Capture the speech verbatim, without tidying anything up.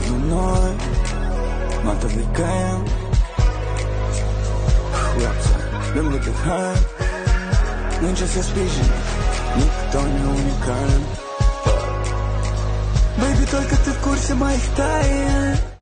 мной мы отвлекаем. Хлопцы, дым выдыхаем. Нынче все спичек, никто не уникален. Бэйби, только ты в курсе моих тайн.